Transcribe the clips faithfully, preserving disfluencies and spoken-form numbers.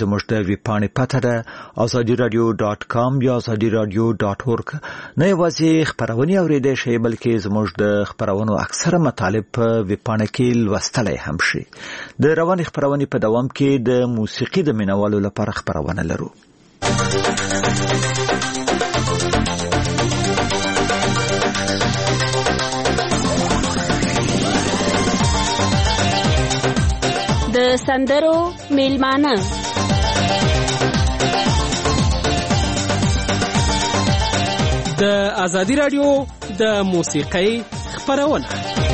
زموږ د ویبپاڼې پته ده ازادي رادیو ډاټ کام یا ازادي رادیو ډاټ اورګ. نه یوازې خبرونه اوریدئ شئ بلکې زموږ د خبرونو اکثره مطالب په ویبپاڼه کې لوستلای هم شئ. د رواني خبرونې په دوام کې د موسیقي د مینوالو لپاره خبرونه لرو. د سندرو میلمانه د ازادي رادیو د موسیقۍ خبرونه.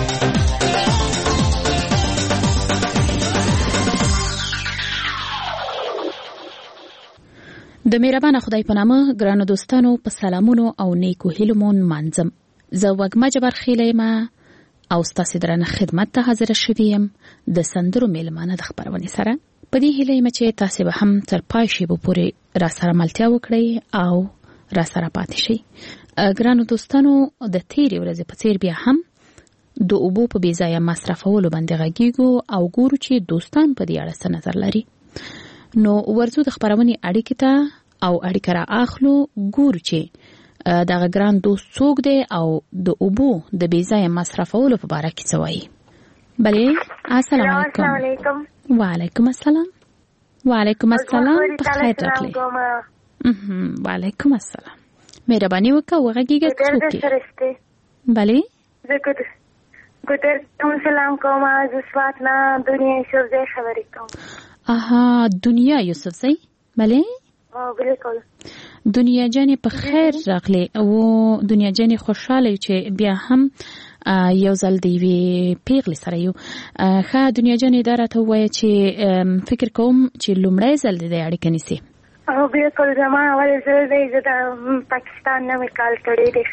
د مهربان خدای په نامه ګرانو دوستانو په سلامونو او نیکو هیلو مون منځم. زه وګما جبر خیلیما او ستاسو درنه خدمت ته حاضر شوم د سندرو میلمانه د خبرونه سره. په دې هیله مې چې تاسو به هم تر پای شی به پوره را سره ملتیا وکړئ او را سره پاتې شئ. ګرانو دوستانو د تیرې ورځې په څیر بیا هم د اوبو په بې ځایه مصرفولو باندې غږیږو او ګورو چې دوستان په دې اړه څه نظر لري. نو ورځو د خبرونه اړیکې ته او اړیکه را اخلو ګورو چې دغه ګران دوست څوک دی او د اوبو د بې ځایه مصرفولو په اړه څه وایي. بله السلام علیکم. علیکم. وعلیکم السلام. وعلیکم السلام. په خیر راغلی. وعلیکم السلام. مهرباني وکړه وغږیږه څوک دی. بله زه ګودر کوم سلام کوم. زه سوات نه دنیا یوسفزۍ خبرې کوم. اها دنیا یوسفزۍ. بله بالکل. دنیا جانې په خیر راغلی او دنیا جانې خوشاله یو چې بیا هم یو ځل دی وی پیغلی سره یو. ښه دنیا جانې دا راته ووایه چې فکر کوم چې لومړی ځل دی د اړیکه نیسي. او بالکل زما اول ځل دی. زه د پاکستان نه مې کال کړی دی.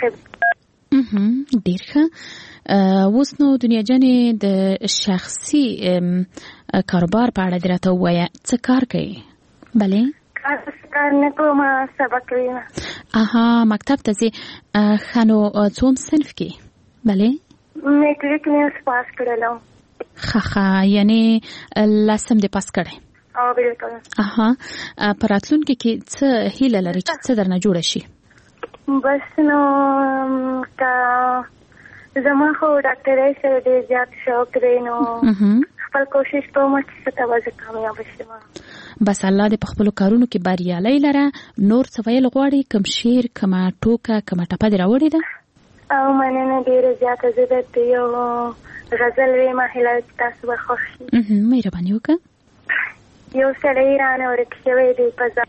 ډېر ښه. اوس نو دنیا جانې د شخصي کاروبار په اړه دې راته ووایه څه کار کوي. بله کار نه کوم سبق ویم. اها مکتب ته ځې. ښه نو څوم صنف کې. بله میټریک مې اوس پاس کړلو. ښه ښه یعنې لسم دې پاس کړی. او بالکل. اها په راتلونکي کې څه هیله لري چې څه درنه جوړه شي. بس نو که زما خو ډاکټرۍ سره ډېر زیات شوق دی نو خپل کوشش کوم چې څه ته به زه کامیابه شم. بس الله دې په خپلو کارونو کې بریالی لره. نور څه ویل غواړې؟ کوم شعر کومه ټوکه کومه ټپه دې راوړې ده؟ او مننه ډېره زیاته. زه درته یو غزل ویمه هیله چې تاسو به خوښ شي. مهرباني وکړه. یو سړی رانه ورک شوی دی په ځان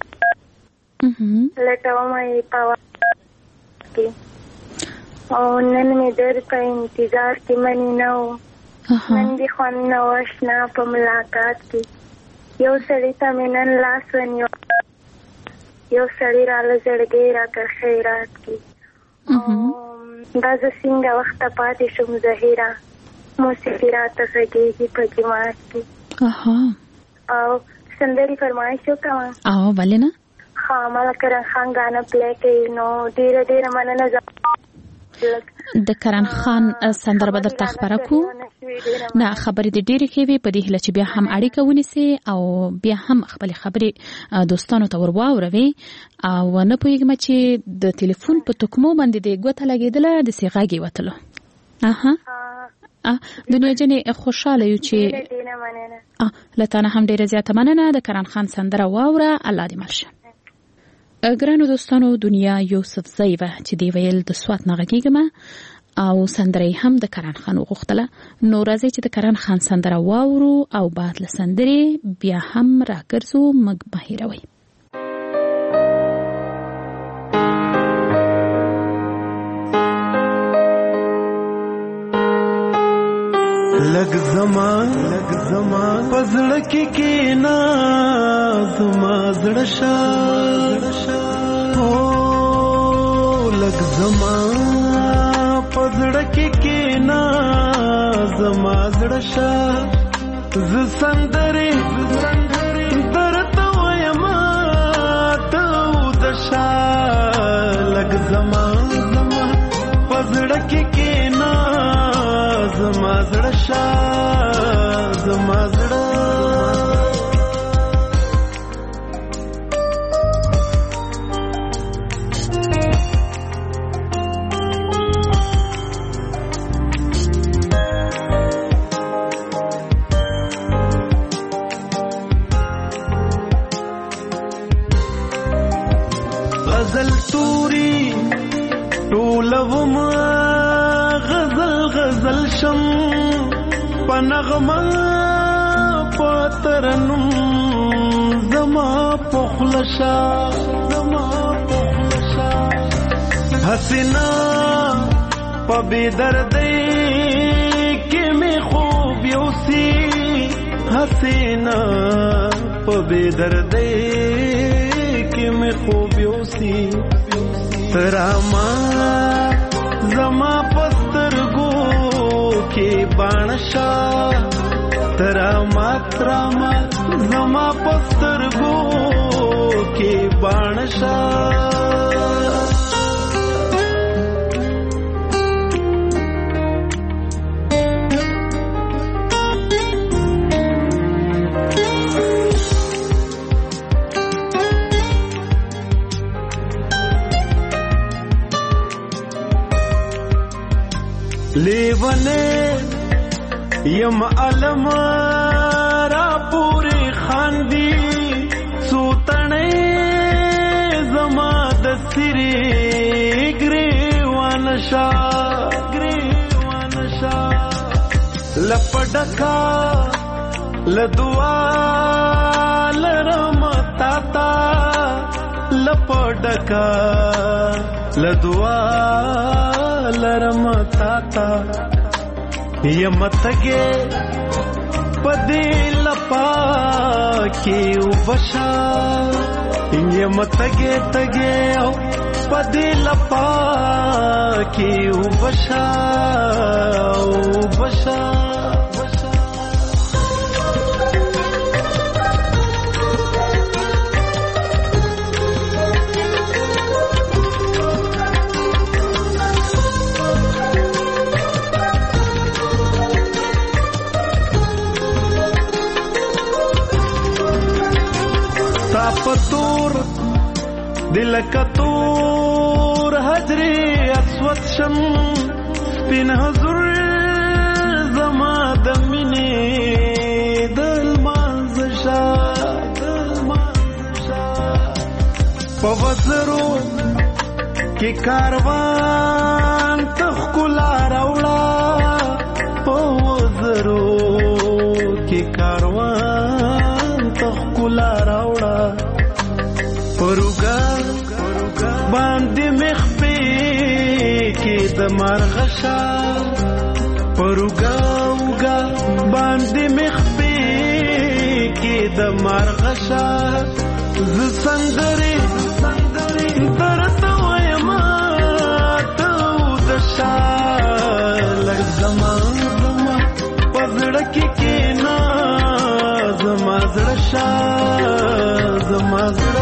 لټومه یې په کې او نن مې در په انتظار کې منې نه و. نن دې خوند نه و اشنا په ملاقات کې. یو سړی ته مې نن لاس ونیو. یو سړی راله زړګی راکړ خیرات کې. دا زه څنګه وخته پاتې شم زهیره. موسیقي راته غږېږي په جماعت کې. او سندرې فرمایش وکړم. او ولې نه. ها مالا کرن خان غانا پلی کوي نو ډیره ډیره مننه. د کرن خان سندره به درته خبره کو. نه خبرې د ډېرې ښې وې. په دې هیله چې بیا هم اړیکه ونیسي او بیا هم خپلې خبرې دوستانو ته ور واوروي. او نه پوهېږم چې د تلیفون په تکمو باندې د ګوته لګېدله داسې غږ یې وتلو. اها دنیا جانې خوشحاله یو چې له تا نه هم ډېره زیاته مننه. د کرن خان سندره واوره. الله دې مل شه. ګرانو دوستانو دنیا یوسفزۍ وه چې دی ویل د سوات نه غږېږم او سندره هم د کرن خان وغوښتله. نو راځئ چې د کرن خان سندره واورو او بعد له سندرې بیا هم راګرځو. موږ مه هېروئ. لگ زمان لگ زمان پزړه کې کینا زما زړه شا او لگ زمان پزړه کې کینا زما زړه شا. ز سندرې درته وایم ته دشا. لگ زمان زما پزړه کې کینا زما زړه شا. زما زړه غزل توري ټولوما غزل غزل شم پنغما پترنم زما پخلشا زما پخلشا حسنا پبی دردی کې می خوب یوسی حسنا پبی دردی کې می خوب یوسی تراما زما پسترګو کې بانشا تراما تراما زما پسترګو کې بانشا لیوانے یم علم را پوری خاندی سوتنے زما دسری گریوانشا گریوانشا لپڈکا لدوا لرمتاتا لپڈکا لدوا لرمتاتا یمتگے پدی لپا کی وبشا یمتگے تگے پدی لپا کی وبشا وبشا پتور دل کتور حجری اسود شم پین حضور زما دمینی دل مانزشا دل مانزشا پوزرو کی کاروان تخکلا روڑا پوزرو کی کاروان تخکلا روڑا پروگا باندې مخفي کې د مرغشا پروگا وګا باندې مخفي کې د مرغشا ز سندري سندري درته وایما ته د شال زمان زما پزړه کې کینا زما زړه شا زما زړه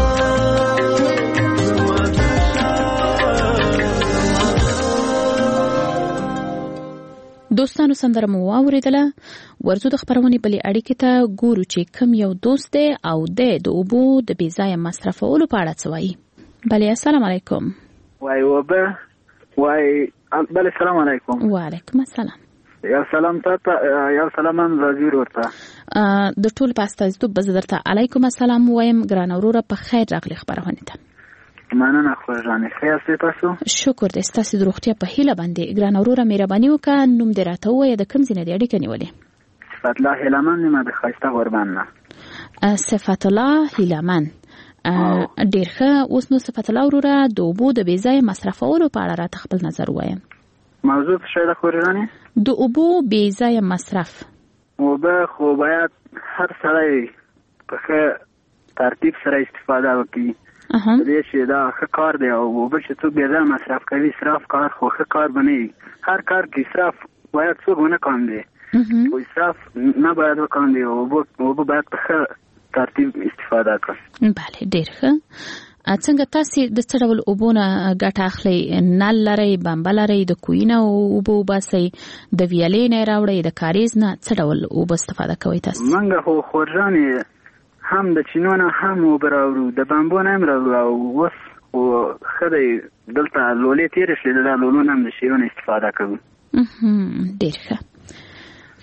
دوستانو سندره مو واوریدله. ورزو د خبرونې بلې اړیکې ته ګورو چې کوم یو دوست دی او د د اوبو د بې ځایه مصرفولو په اړه څه وایي. بلې السلام علیکم. وای وبه وای بلې السلام علیکم. وعلیکم السلام. یا سلام تاسو یا سلام ان راځي ورته د ټول پاستازیتوب به درته علیکم السلام وایم. ګران وروره په خیر راغلی خبرونه ته. مننه خو ځانې خیر تاسو. شکر دې ستاسو د روغتیا په هیله باندې. ګران وروره مهرباني وکړه نوم دې راته ووایه د کوم ځای نه دې اړیکه نیولې؟ صفات الله هیلمن نیمه د ښایسته غوربند نه. صفات الله هیلمن ډېر ښه. اوس نو صفات الله وروره د اوبو د بې ځایه مصرفولو په اړه راته خپل نظر ووایم. موضوع څه ده خورجانې؟ د اوبو بې ځایه مصرف. اوبه خو باید هر سړی په ښه ترتیب سره استفاده وکړي. دې چې دا ښه کار دی او اوبه چې څوک بې ځایه مصرف کوي اسراف کار خو ښه کار به نه وي. هر کار کې اسراف باید څوک ونه کاندي خو اسراف نه باید وکاندي. اوبه باید په ښه ترتیب استفاده کړي. بله ډېر ښه. څنګه تاسو د څه ډول اوبو نه ګټه اخلئ؟ نل لرئ، بمبه لرئ، د کوهي نه اوبه وباسئ، د ویالې نه یې راوړئ، د کاریز نه څه ډول اوبه استفاده کوئ تاسو؟ موږ خو خورجانې هم د چینو نه هم اوبه راوړو، د بمبو نه هم راوړو او اوس خو ښه دی دلته لولې تېرې شوې ده، دا لولو نه هم د شیرو نه استفاده کوو. ډېر ښه.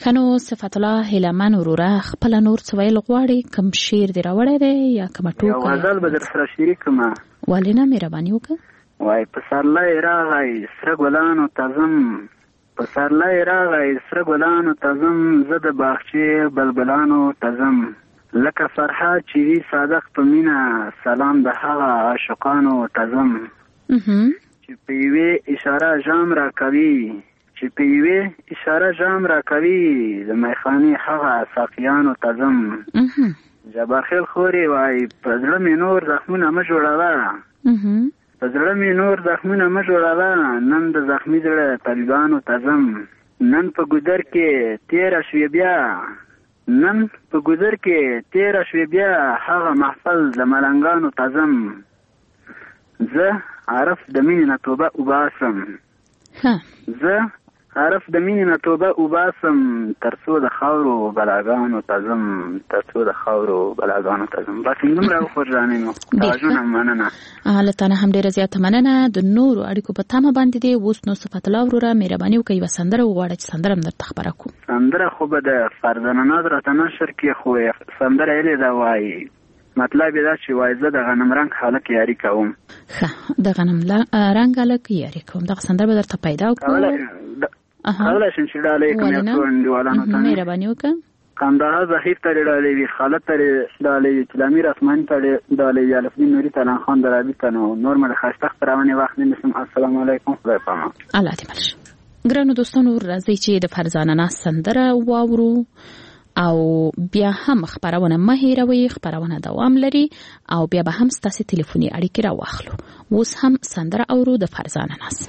خنو صفات الله هلمن وروره خپل نور څه ویل غواړي؟ کوم شعر دی راوړی دی یا کوم ټوکه؟ یو غزل به در سره شریکم. ولې نه مهرباني وکړه؟ وای پسرلی راغی سره ګلانو تزم، پسرلی راغی سره ګلانو تزم، زه د باغچې بلبلانو تزم، لکه فرحات چې وي صادق په مینه، سلام د هغه عاشقانو تزم، چې په یوې اشاره ژام را کوي، چې په یوې اشاره ژام را کوي، د میخانې هغه ساقیانو تزم. جبار خیل خوري وای په زړه مې نور زخمونه مه جوړوه، په زړه مې نور زخمونه مه جوړوه، نن د زخمي زړه طبیبانو تزم، نن په ګودر کې تیره شوې بیا، نن په ګودر کې تیره شوې بیا، هغه محفل د ملنګانو تزم، زه عارف د مینې نه توبه وباسم، زه عارف د مینې نه توبه وباسم، تر څو د خاورو بلاګانو تزم، تر څو د خاورو بلاګانو تزم. بس دومره وخورجانې نو توجونه مننه. له تا نه هم ډېره زیاته مننه. د نورو اړیکو په تمه باندې دی. اوس نو صفت الله وروره مهرباني وکړئ یوه سندره وغواړه چې سندره هم درته خپره کړو. سندره خو به د فرزانه ناز راته نشر کې، خو سندره یې ده وایي مطلب دا چې وای زه د غنم رنګ هلک یاري کوم. ښه د غنم رنګ هلک یاري کوم، دغه سندره به درته پیدا وکړو. کولی شم چې ډالۍ کوم یو څو انډیوالانو ته مهرباني وکړه. کندهار ظهیر ته ډالۍ وي، خالد ته ډالۍ وي، تلامیر اسماني ته ډالۍ وي، الفدین نوري ته، خان درابي ته، نو نور مې د ښایسته خپرونې وخت نه نیسم. السلام علیکم، خدای پامان. الله دې مل شه. ګرانو دوستانو راځئ چې د فرزانه ناز سندره واورو او بیا هم خپرونه مه هېروئ. خپرونه دوام لري او بیا به هم ستاسې تلیفوني اړیکې راواخلو. اوس هم سندره اورو د فرزانه ناز.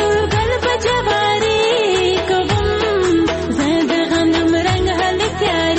Yeah.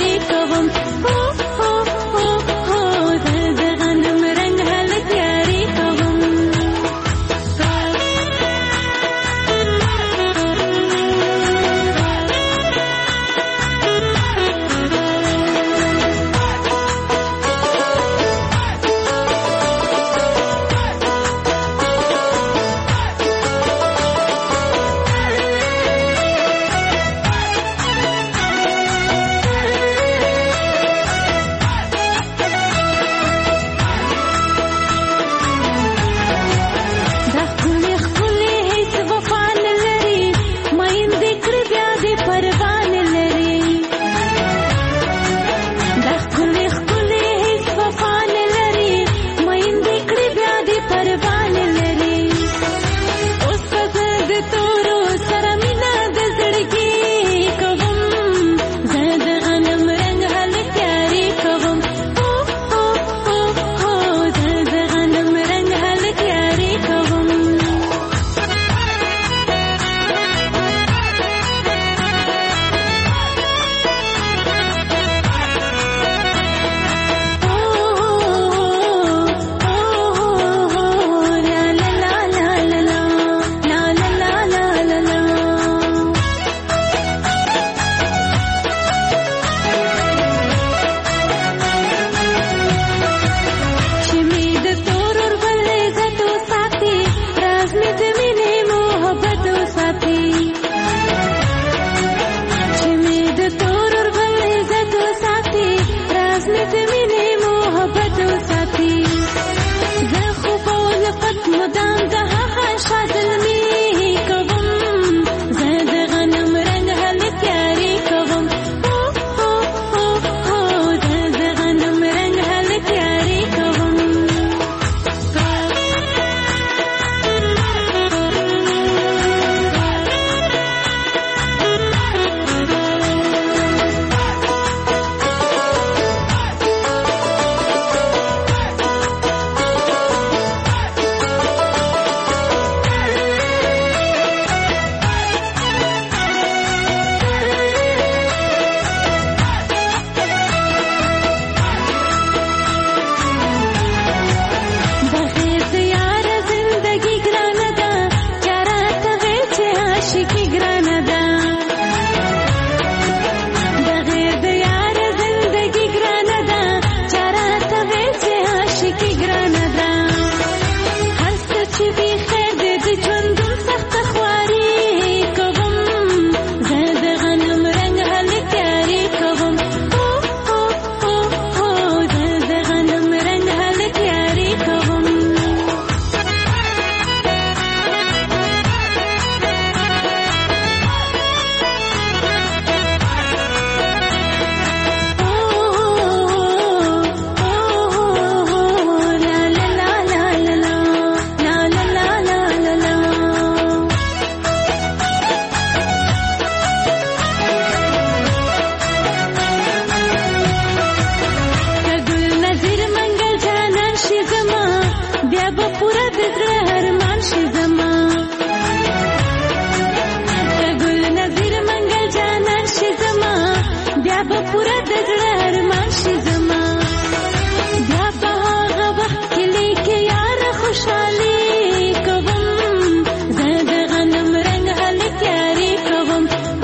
بیا به پوره د زړه ارمان شي زما بیا به هغه وخت کې لیکې یار خوشحالي کوم زه د غنم رنګ هلک یاري کوم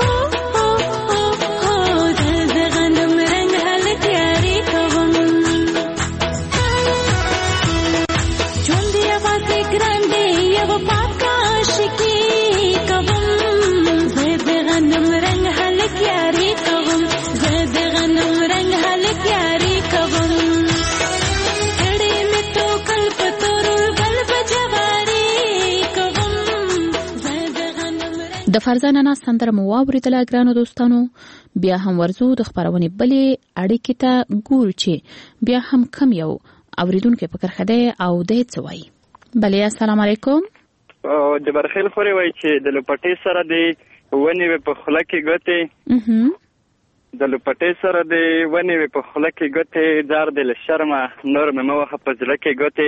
زه د غنم رنګ هلک یاري کوم ژوند یوازې ګران دی یو پاکه عاشقي کوم زه د غنم رنګ هلک یاري کوم زه د غنم رنګ هلک یاري کوم کړي مې تو کل په تور بل بجواري کوم زه د غنم رنګ د فرزانه نه سندره مو واوریدله ګرانو دوستانو. بیا هم ورزو د خبرونې بلې اړیکې ته ګورو چې بیا هم کم یو اوریدونکو په کرخه دی او دی څه وایي. بلې السلام علیکم. جبر خیل خوري وایي چې د لپټې سره دی ونې په خوله کې ګوتې د لپټې سره دی ونې په خوله کې ګوتې دار د شرمه نور مې موخه په زړه کې ګوتې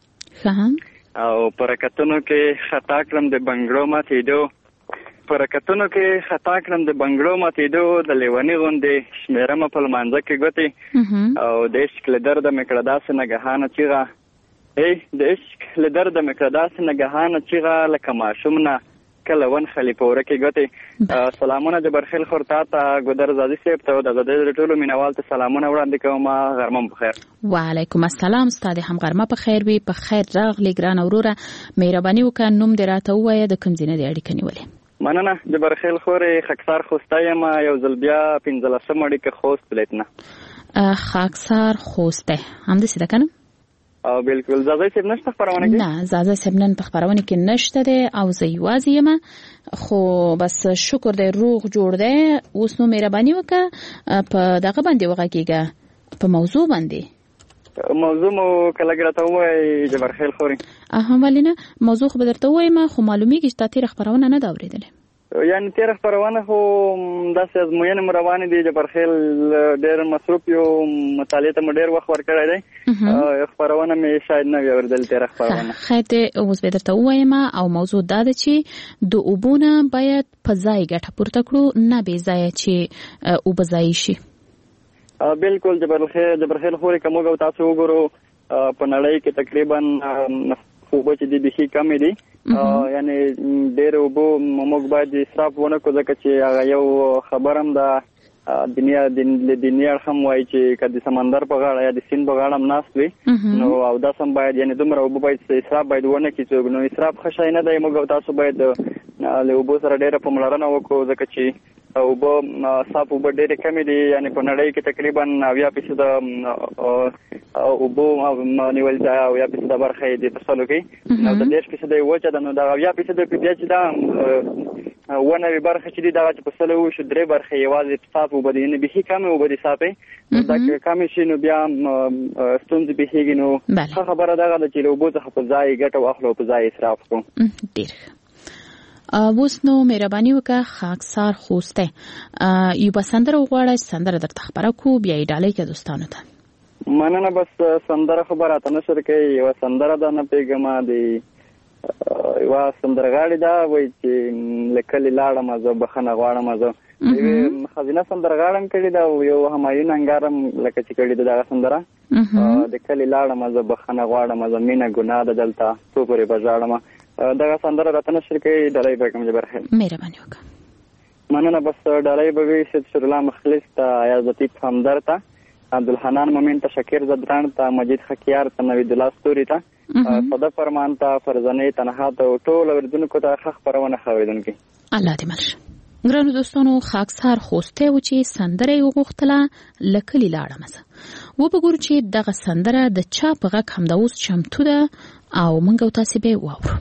او پرکتونو کې خطا کړم د بنګړو ماتېدو پرکتونو کې خطا کړم د بنګړو ماتېدو د لیونی غوندې شمیرم په لمانځه کې ګوتې او د عشق له درده مې کړه داسې نګهانه چیغه ای د عشق له درده مې کړه داسې نګهانه چیغه لکه ماشوم نه کله ون خلی پوره کې ګوتې. سلامونه جبر خیل خور تا ته ګودر زادي صاحب ته د زده ټولو مینوال ته سلامونه وړاندې کوم. غرمه بخیر. وعلیکم السلام. ستاسو هم غرمه په خیر وي. په خیر راغلی ګران اوروره. مهرباني وکړه نوم دې راته ووایه د کوم ځای نه دې اړیکه نیولې. مننه جبر خیل خورې خاکسار خوسته یم یو ځل بیا پنځلسم اړیکه خوست ولایت نه. خاکسار خوسته همداسې ده که نه؟ او بالکل زازای صاحب نشته خبرونه کې؟ نه زازای صاحب نن په خبرونه کې نشته دی او زه یوازې یم خو بس شکر دی روغ جوړ دی. اوس نو مهرباني وکړه په دغه باندې وغږېږه په موضوع باندې. موضوع مو کله راته ووایي جبر خیل خوري؟ اها ولې نه موضوع خو به درته ووایم خو معلومیږي چې تا تېره خبرونه نه ده اورېدلې. یعنې تېره خپرونه خو داسې ازموینې مو روانې دي جبر خیل ډېر مصروف یو مطالعې ته مو ډېر وخت ورکړی دی خپرونه مې شاید نه وي اورېدلې تېره خپرونه. خیر دی اوس به درته ووایم او موضوع دا ده چې د اوبو نه باید په ځای ګټه پورته کړو نه بې ځایه چې اوبه ضایع شي. بالکل جبر خیل جبر خیل خورې که موږ او تاسو وګورو په نړۍ کې تقریبا اوبه چې دي بیخي کمې دي یعنې ډېرې اوبه موږ باید اسراف ونه کړو ځکه چې هغه یو خبر هم ده دنیا له دنیا اړخ هم وایي چې که د سمندر په غاړه یا د سیند په غاړه هم ناست وي نو اودس هم باید یعنې دومره اوبه باید اسراف باید ونه کړي څوک. نو اسراف ښه شی نه دی. موږ او تاسو باید له اوبو سره ډېره پاملرنه وکړو ځکه چې اوبه صاف اوبه ډېرې کمې دي یعنې په نړۍ کې تقریبا اویا فیصده اوبو نیول ځای اویا فیصده برخه یې د فصلو کې نو د دېرش فیصده یې وچه ده. نو دغه اویا فیصده بیا چې دا اووه نوي برخه چې دي دغه چې فصل وشو درې برخې یوازې صاف اوبه دي یعنې بیخي کمې اوبه دي صافې دا کمې شي نو بیا ستونزې پېښېږي. نو ښه خبره دغه ده چې له اوبو څخه په ځای ګټه واخلو او په ځای اسراف کړو. ډېر اوس نو مهرباني وکړه خاکسار خوسته یو به سندره وغواړه چې سندره درته خبره کړو بیا یې ډالۍ کړه دوستانو ته. مننه. بس سندره خو به راته نشر کوي. یوه سندره ده نه پوهېږم د یوه سندرغاړې ده وایي چې له کلي لاړم زه بخښنه غواړم زه یوې ښځینه سندرغاړه هم کړې ده او یو همایون انګار هم لکه چې کړې ده دغه سندره د کلي لاړم زه بخښنه غواړم زه مینه ګناه ده دلته څو پورې به ژاړم. دغه سندره راته نشر کوي ډالۍ به کوم جبر خیر. مهرباني وکړه. مننه. بس ډالۍ به وي سید شیرالله مخلص ته ایاز لطیف همدر ته عبدالحنان مومن ته شکیر زدران ته مجید خکیار ته نوید الله ستوري ته صدف فرمان ته فرزانې تنها ته ټول اوریدونکو ته ښه خپرونه ښه اورېدونکي. الله دې مل شه. ګرانو دوستانو خاکسار خوستی و چې سندره یې وغوښتله له کلي لاړمه زه. وبګورو چې دغه سندره د چا په غږ همدا اوس چمتو ده او موږ او تاسې به یې واورو.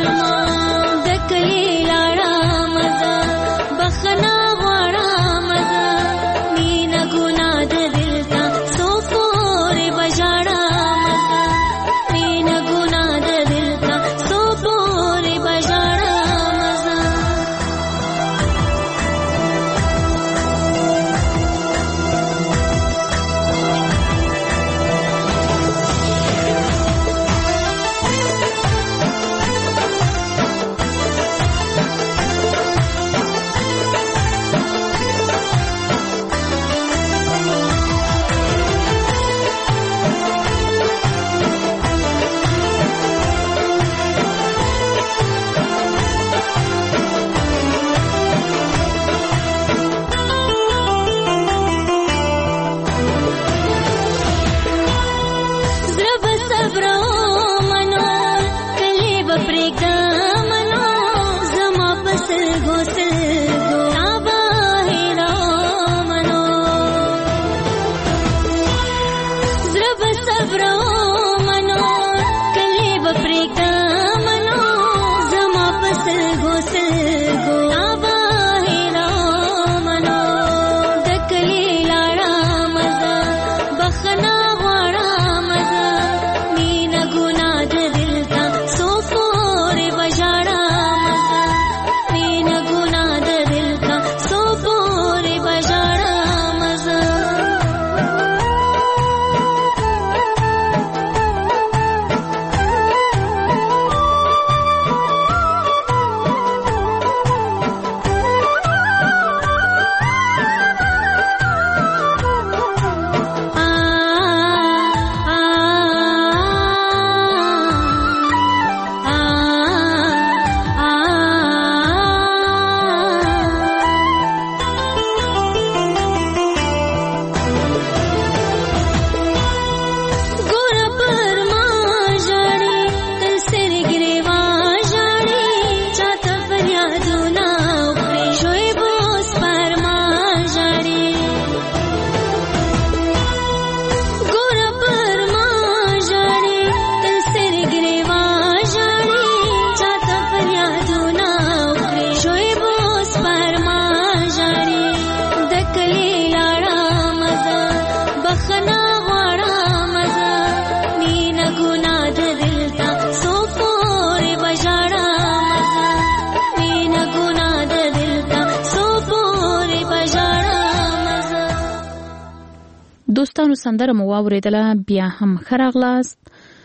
دوستانو سندره مو واوریدله، بیا هم ښه راغلاست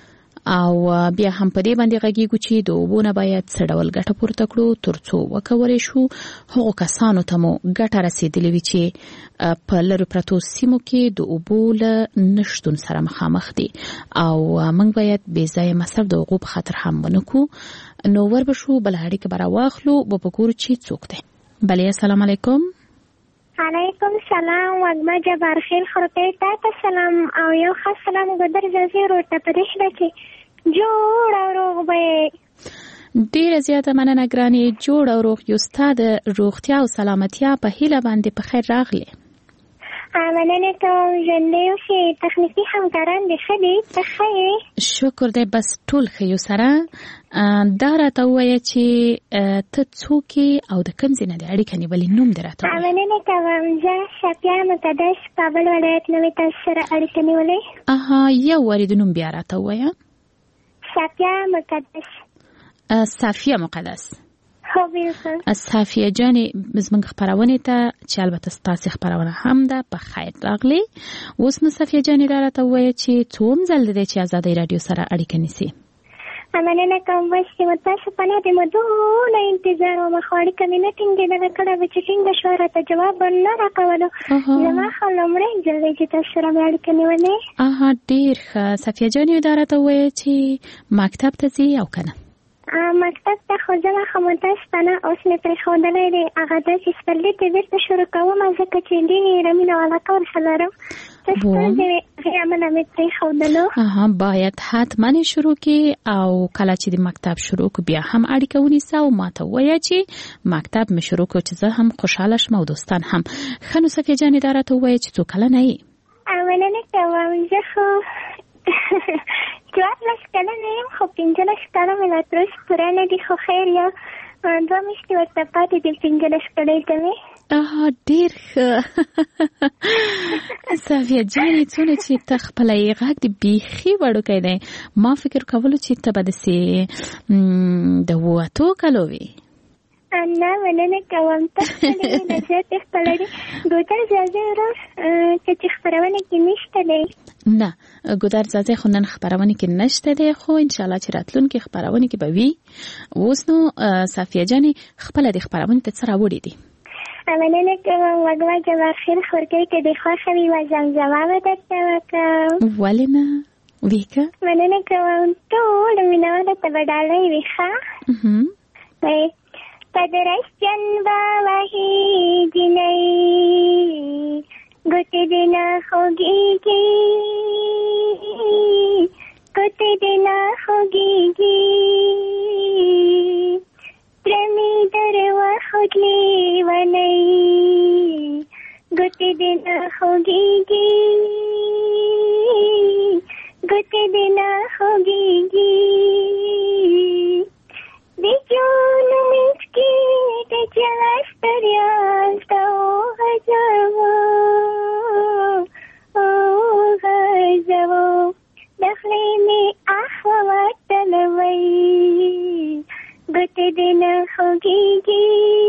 او بیا هم په دې باندې غږیږو چې د اوبو نه باید څه ډول ګټه پورته کړو تر څو وکولی شو هغو کسانو ته مو ګټه رسېدلې وي چې په لرې پرتو سیمو کې د اوبو له نشتون سره مخامخ دي او موږ باید بې ځایه مصرف د اوبو په خاطر هم ونه کړو. نو ور به شو بله اړیکه به راواخلو، به وګورو چې څوک دی. بلې السلام علیکم. علیکم سلام. وږمه جبار خیل خروپۍ تا ته سلام او یو خاص سلام ګودر زازي ورته په دې شپه کې جوړ او روغ به ډیره زیاته مننه ګرانې. جوړ او روغ یو ستا د روغتیا او سلامتیا په هیله باندې په خیر راغلی. مننه کوم. ژوندی اوسې. تخنیکي همکاران دې ښه دي؟ ته ښه یې؟ شکر دی. بس ټول ښه یو. سره دا راته ووایه چې ته څوک یې او د کوم ځای نه دې اړیکه نیولې؟ نوم دې راته ووایه. مننه کوم. زه شفیع مقدس کابل ولایت نه مې تاسو سره اړیکه نیولې. اها، یو وارې د نوم بیا راته ووایه. شفیع مقدس. صافیه مقدس. هو بالکل. صافیه جانې زموږ خپرونې ته چې البته ستاسې خپرونه هم ده په خیر راغلی. اوس نو صافیه جانې را راته ووایه چې څوم ځل دی چې ازادۍ راډیو سره اړیکه نیسي؟ مننه کوم. بس چې متاسو په نه د مدونه انتظار وم، خو اړیکه مې نه ټینګېدله. کله به چې ټینګه شوه راته جواب به نه راکولو. زما خو لومړی ځل دی چې تاسو سره مې اړیکه نیولې. اها، ډېر ښه. صفیه جانې دا راته ووایه چې مکتب ته ځې او که نه؟ مکتب ته خو زه خو متاسو په نه اوس مې پرېښودلی دی. هغه داسې سپرلي ته بېرته شروع کوم ځکه چې ډېره مینه او علاقه ورسره لرم. اها، باید حتما شروع کی او کله چې د مکتب شروع کو بیا هم اړیکه ونیسه او ماته وایه چې مکتب مې شروع کو چې زه هم خوشحاله شم او دوستان هم. ښه نو صفیه جانې دا راته ووایه چې څو کلنه یې؟ مننه کوم. زه خو څوارلس کلنه یم خو پنځلس کاله مې لا تر اوسه پوره نه دي خو خیر یا دوه میاشتې ورته پاتې دي پنځلس کلۍ ته مې. ډېر ښه صافیه جانې څونه چې ته خپله یې غږ د بیخي وړوکی دی. ما فکر کولو چې ته به داسې د اووه اتو کلو وې. نه مننه کوم ته خپلې نظر دې خپله دی. ګودر زازی ورور که چې خپرونه کې نشته دی. نه ګودر زازی خو نن خپرونه کې نشته دی خو انشاءالله چې راتلونکې خپرونه کې به وي. اوس نو صافیه جانې خپله د خپرونې ته څه راوړې دي؟ مننه کوم وږمه جواهر خورګۍ که دې خوښه وي و زمزمه به درته وکړم. ولې نه ویکه؟ مننه کوم ټولو مینهوالو ته به ډالۍ وي ښه. پدرشتن با وحی جنئی گوت دینا خوگی گی گوت دینا خوگی گی پرمی در و خودلی ونئی گوت دینا خوگی گی گوت دینا خوگی گی دیجون میسکی دیجلش دریال تا غزاو غزاو دخلی می احوات تلوی گوت دینا خوگیگی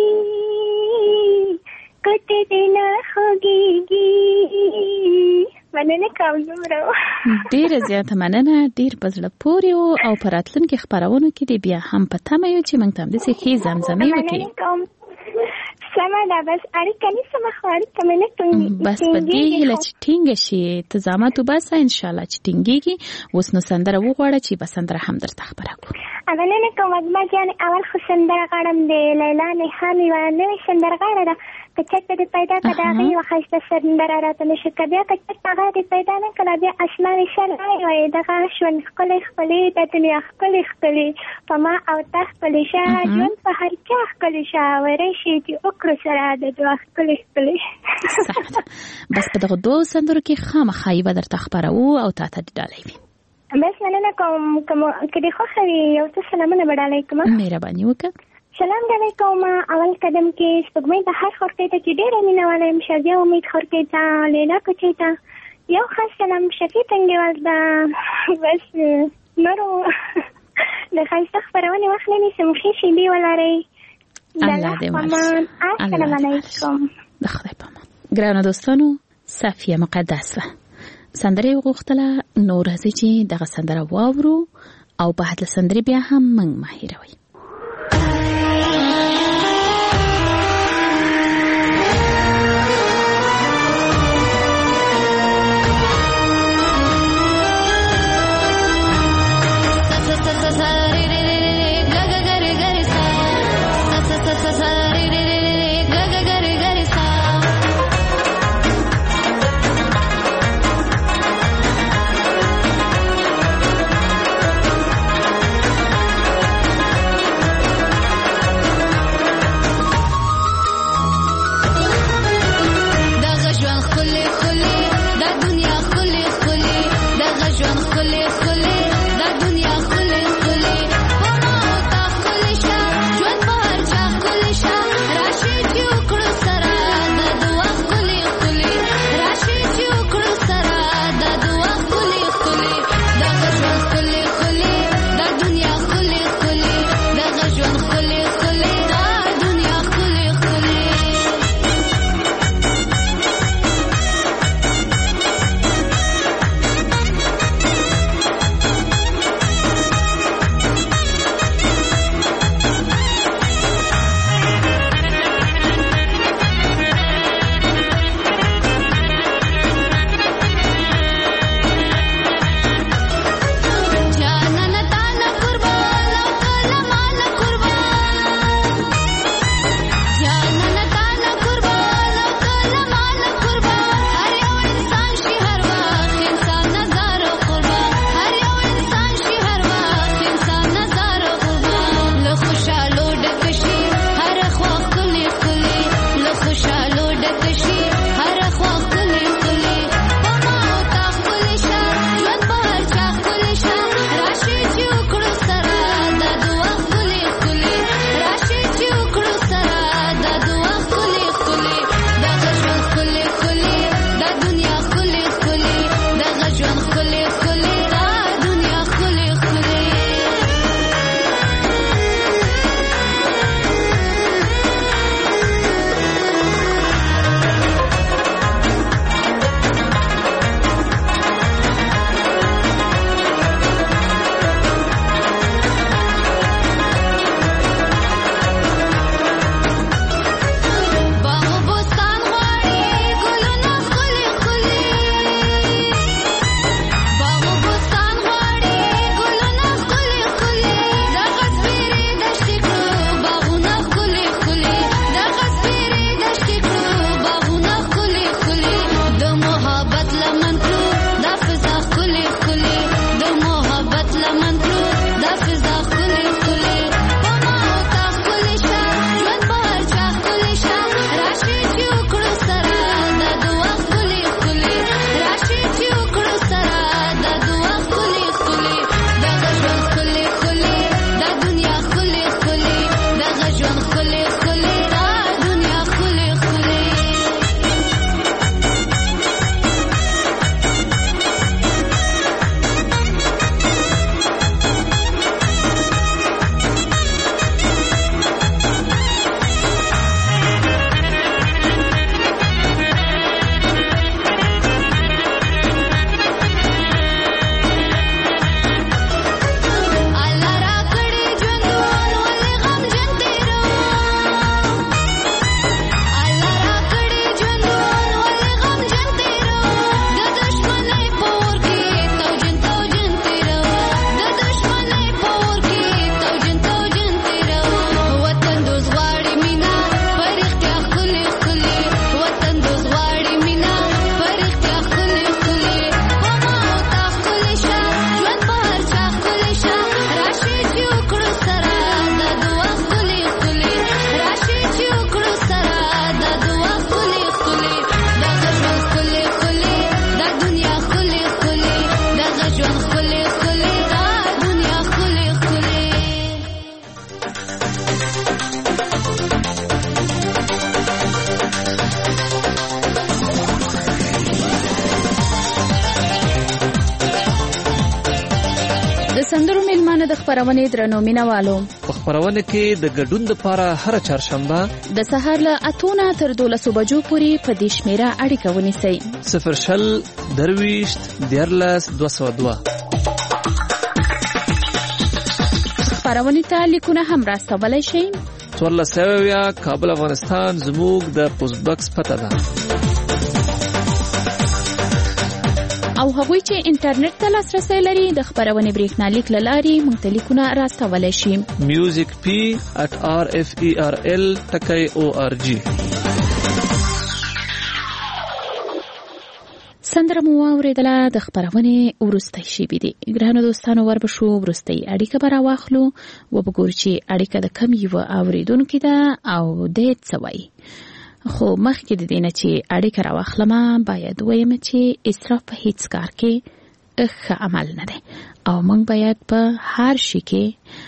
گوت دینا خوگیگی. مننه کوم دومره ډېره زیاته مننه. ډېر په زړه پورې و او په راتلونکي خپرونو کې دې بیا هم په تمه یو چې موږ ته همداسې ښې زمزمې وکړي. سمه ده بس اړیکه نیسم خو اړیکه مې نه ټینګېږي. بس په دې هیله چې ټینګه شي ته زحمت وباسه انشاءالله چې ټینګېږي. اوس نو سندره وغواړه چې به سندره هم درته خپره کړو. مننه کوم وږمه جانې. اول خو سندره غواړم د لیلا نښان یوه نوې سندرغاړه ده که چېرته دې پیدا کړه د هغې یوه ښایسته سندره راته نه شي که بیا که چېرته هغه دې پیدا نه کړه بیا اسمانې شرعی وایي دغه ژوند ښکلی ښکلی د دنیا ښکلی ښکلی په ما او تا ښکلی شه ژوند په هر چا ښکلی شه وری شي چې وکړو سره د دعا ښکلی ښکلی. بس په دغه دوو سندرو کې خامخا یې به درته خپروو او تا ته دې ډالۍ وي. بس مننه کوم. که دې خوښه وي یو څه سلامونه به ډالۍ کړم. مهرباني وکړه. سلام ډالۍ کوم. اول قدم کې سپوږمۍ د هر خورکۍ ته چې ډېره مینهواله یم شازیه امید خورکۍ ته لیلا کوچۍ ته یو خاص سلام شفیع تنګیوال ته. بس نورو د ښایسته خپرونې وخت نه نیسم ښې شیبې ولرئ. الله دې ورسره. السلام علیکم. د خدای په امان. ګرانو دوستانو صافیه مقدس وه سندره یې وغوښتله. نو راځئ چې دغه سندره واورو او په هکله سندرې بیا هم موږ مه هېروئ. مننه د خبرونې درنو مینوالو. په خبرونه کې د ګډون لپاره هر چهارشنبه د سهار له اتونه تر دولسو بجو پورې په دې شمیره اړیکه ونیسئ. صفر شل درویشت دیارلس دوه سوه دوه. خبرونې ته لیکونه هم راستولی شئ. څوارلس سوه اویا کابل افغانستان زموږ د پوسټ باکس پته ده. او هغوی چې انټرنیټ ته لاسرسی لري د خبرونې بریښنالیک له لارې موږ ته لیکونه راستولی شي. میوزیک پی ات آر اف ای آر ال ټکی او آر جی. سندره مو واورېدله د خبرونې وروستی شیبې دي. ګرانو دوستانو وربشو وروستۍ اړیکه به راواخلو وبګورو چې اړیکه د کوم یوه اورېدونکي ده او دی څه وایي. خو مخکې د دې نه چې اړیکه راواخلمه باید ووایم چې اسراف په هیڅ کار کې ښه عمل نه دی او موږ باید په هر شي کې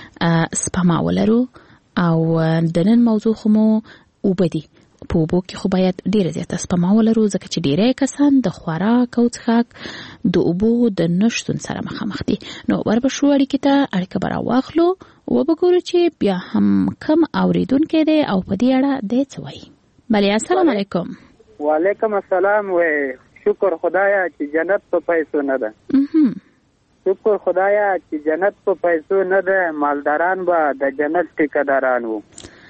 سپما ولرو. او د نن موضوع خو مو اوبه دي. په اوبو کې خو باید ډېره زیاته سپما ولرو ځکه چې ډېری کسان د خوراک او څښاک د اوبو د نشتون سره مخامخ دي. نو وربشو اړیکې ته اړیکه به راواخلو وبګورو چې بیا هم کم اورېدونکی دی او په دې اړه دی څه وایي. بله السلام علیکم. وعلیکم السلام. و شکر خدایا چې جنت په پیسو نه ده. شکر خدایا چې جنت په پیسو نه ده. مالداران به د جنت ټیکه‌داران وو.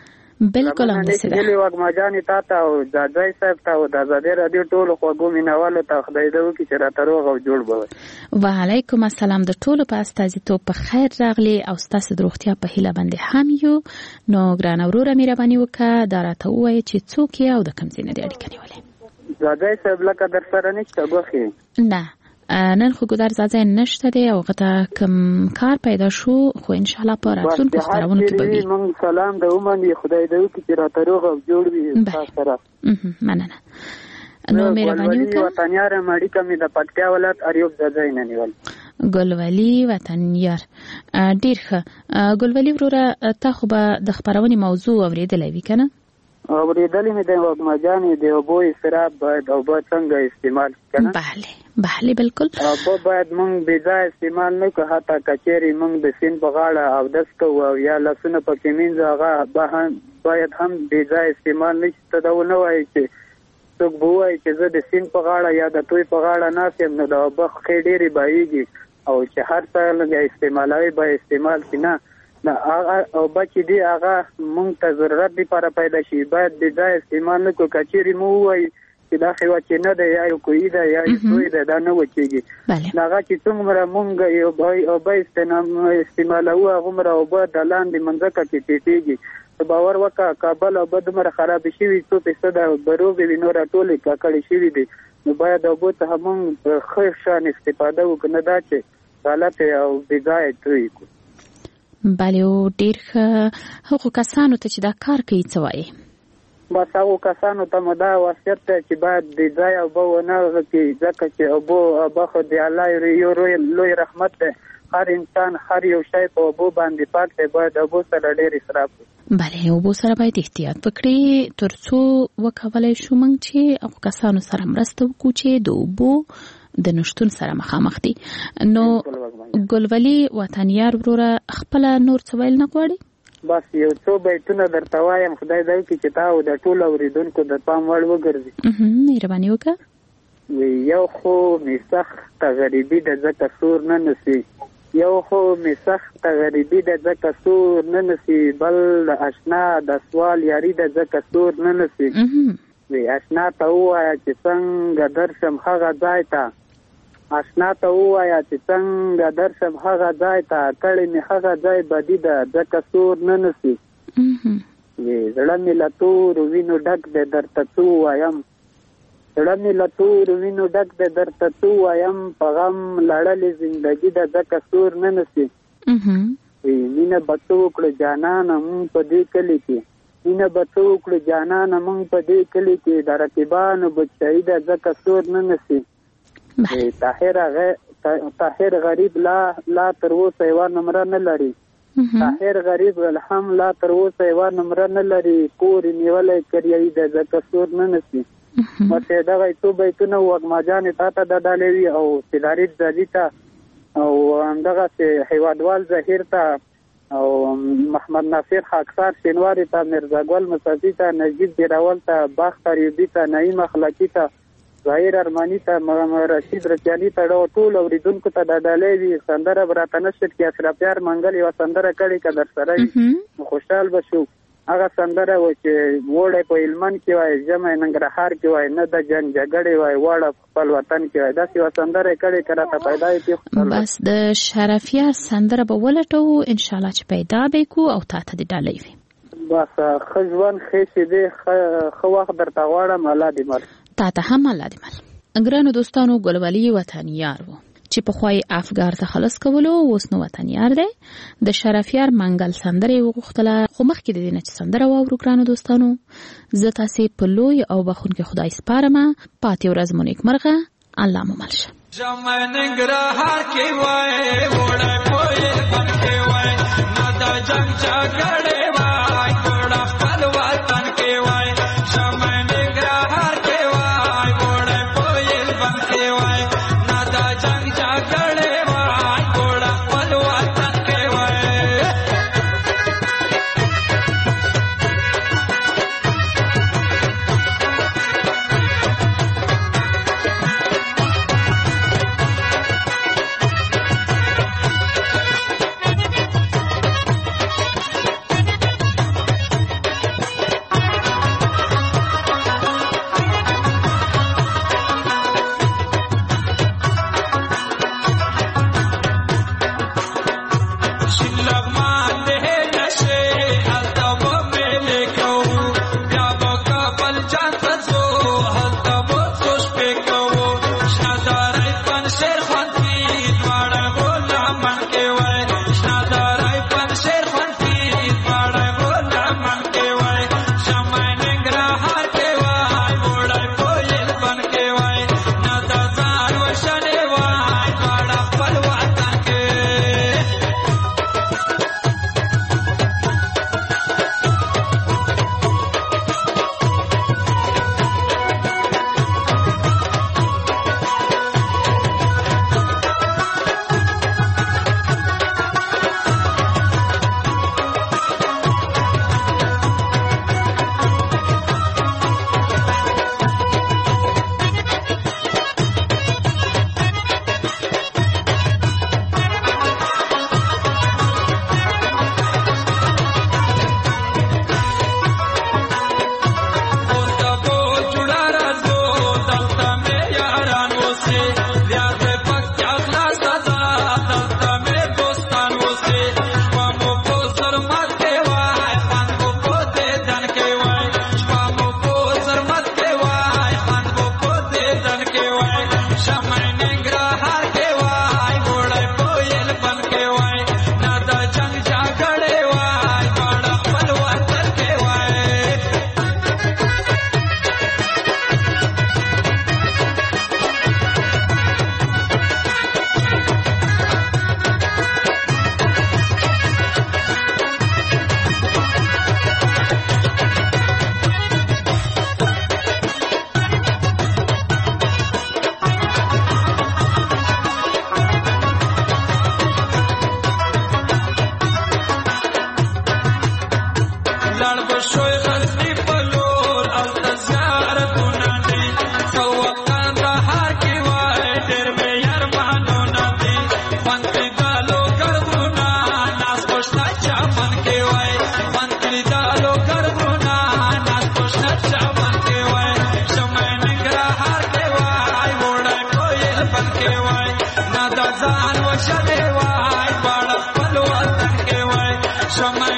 بالکل هم داسې ده. هیلې وږمه جانې تا ته او ځاځی صاحب ته او د ازادۍ راډیو ټولو خوږو مینوالو ته خدای دې وکړي چې راته روغ او جوړ به وي. وعلیکم السلام. د ټولو په استازیتوب په خیر راغلی او ستاسو د روغتیا په هیله باندې هم یو. نو ګرانه وروره مهرباني وکړه دا راته ووایه چې څوک یې او د کوم ځای نه دې اړیکه نیولې. ځاځی صاحب لکه در سره نشته ګوښې؟ نه نن خو ګودر ځاځی نشته دی او غته کوم کار پیدا شو خو ان شاء الله په راتلونکو خبرونو کې به وي. مونږ سلام د ومني خدای دې وکړي چې راته روغ او جوړ وي تاسو سره. مننه. نو مهرباني وکړه. وطنیار ماړی کمې د پکتیا ولایت اریوب ځاځی نه نیول. ګلولي وطنیار ډیر ښه. ګلولي وروره تا خو به د خبرونې موضوع اورېدلی وي که نه؟ اورېدلې مې د وږمه جانې د اوبو اسراف باید اوبه څنګه استعمال که نه؟ بله بله بالکل. اوبه باید موږ بې ځایه استعمال نه کړو. حتی که چېرې موږ د سیند په غاړه اودس کوو او یا لاسونه پکې مینځو هغه باید هم بې ځایه استعمال نه شي. ته دا ونه وایي چې څوک به ووایي چې زه د سیند په غاړه یا د توی په غاړه ناست یم نو د اوبه ښې ډېرې بهیږي او چې هر څه لږه استعمالوي باید استعمال کړي. نه نه هغه اوبه چې دي هغه موږ ته ضرورت لپاره پیدا شي باید بې ځایه استعمال نه کړو. که چېرې مو ووایي چې دا خیوه چې نه ده یا یو کوهي ده یا یو توی ده دا نه وچېږي. هغه چې څومره موږ یو اوبه استعمالوو هغومره اوبه د لاندې مځکه کې ټیټېږي. باور وکړه کابل اوبه دومره خرابې شوي څو فیصده به روغې وي نور ټولې ککړې شوي دي. نو باید اوبو څخه موږ په ښه شان استفاده وکړو نه دا چې غلطې او بې ځایه توی کړو. بله او ډېر ښه. هغو کسانو ته چې دا کار کوي څه وایي؟ بس هغو کسانو ته مو دا وصیت دی چې باید بې ځایه اوبه ونه غځي ځکه چې اوبو اوبه خو د الله یو لوی رحمت دی. هر انسان هر یو شی په اوبو باندې پاک دی. باید اوبو سره ډېر اسراف وکړو. بله اوبو سره باید احتیاط وکړي تر څو وکولی شو موږ چې هغو کسانو سره مرسته وکړو چې د اوبو د نشتون سره مخامخ دي. نو ګلولي وطنیار وروره خپله نور څه ویل نه غواړي؟ بس یو څو بیتونه درته وایم خدای دې وکړي چې تا او د ټولو اورېدونکو د پام وړ وګرځي. مهرباني وکړه. یو خو مې سخته غریبي ده ځکه سور نه نسي. یو خو مې سخته غریبي ده ځکه سور نه نسي. بل د اشنا د سوال یاري ده ځکه سور نه نسي. وی اشنا ته ووایه چې څنګه درشم هغه ځای ته. اشنا ته ووایه چې څنګه درشم هغه ځای ته. کړې مې هغه ځای بدي ده ځکه سور نه نسي. وی زړه مې له تورو وینو ډک دی درته څه ووایم. زړه مې له تورو وینو ډک دی درته څه ووایم. په غم لړلې زندګي ده ځکه سور نه نسي. وی مینه به څه وکړو جانانه مونږ په دې کلي کې. مینه به څه وکړو جانانه مونږ په دې کلي کې. د رقیبانو بچایي ده ځکه سور نه نسي. طاهر غریب لا لا تر اوسه یوه نمره نه لري. طاهر غریب هم لا تر اوسه یوه نمره نه لري. کور یې نیولی کریایي ده ځکه سور نه نسي. مته دغه څو بیتونه وږمه جانې تا ته دا ډالې وي او سیلارید ځالي ته او همدغه هیوادوال ظهیر ته او محمد ناصر خاکسار شینواری ته مرزا ګل مصطفی ته نجیب ګیراول ته باختر یوبی ته نعیم اخلاقی ته ظاهر ارمانی ته رشید رچانی ته ټول اوریدونکو ته د ډالۍ وي سندره براته نشد کې اشرفیار منګل یو سندره کړي که در سره خوشحال بشو. هغه سندره و چې وړی په هلمند کې وای ژمی ننګرهار کې وای نه د جنګ جګړې وای واړه خپل وطن کې وای داسې یوه سندره یې کړې که راته پیدا یې بس د شرفیار سندره به ولټوو انشاءالله چې پیدا به یې کړو او تا ته د ډالۍ وي. بس ښه ژوند ښې شېبې ښه وخت درته غواړم. الله دې مل تا ته هم الله دې مل. ګرانو دوستانو ګلولي وطنیار و چې په خوای افغار تخلص کولو اوس نو وطنیار دی. د شرفیار منګل سندره وغوښتله خو مخکې د دې نه چې سندره واورو ګرانو دوستانو زه تاسې په لوی او بخښونکي خدای سپارم. پاتې ورځ مو نیکمرغه. الله مو مل شه. جمع ننګرهار کې وای وړه کویل بن کې وای نه د جنګ جګړې وای وړه خپل وطن کې وای جمع ننګرهار کې وای وړه کویل بن کې وای نه د جنګ جګړې وای وړه خپل وطن کې وای. ځان وشلې وای باړ خپل وطن کې وای شمع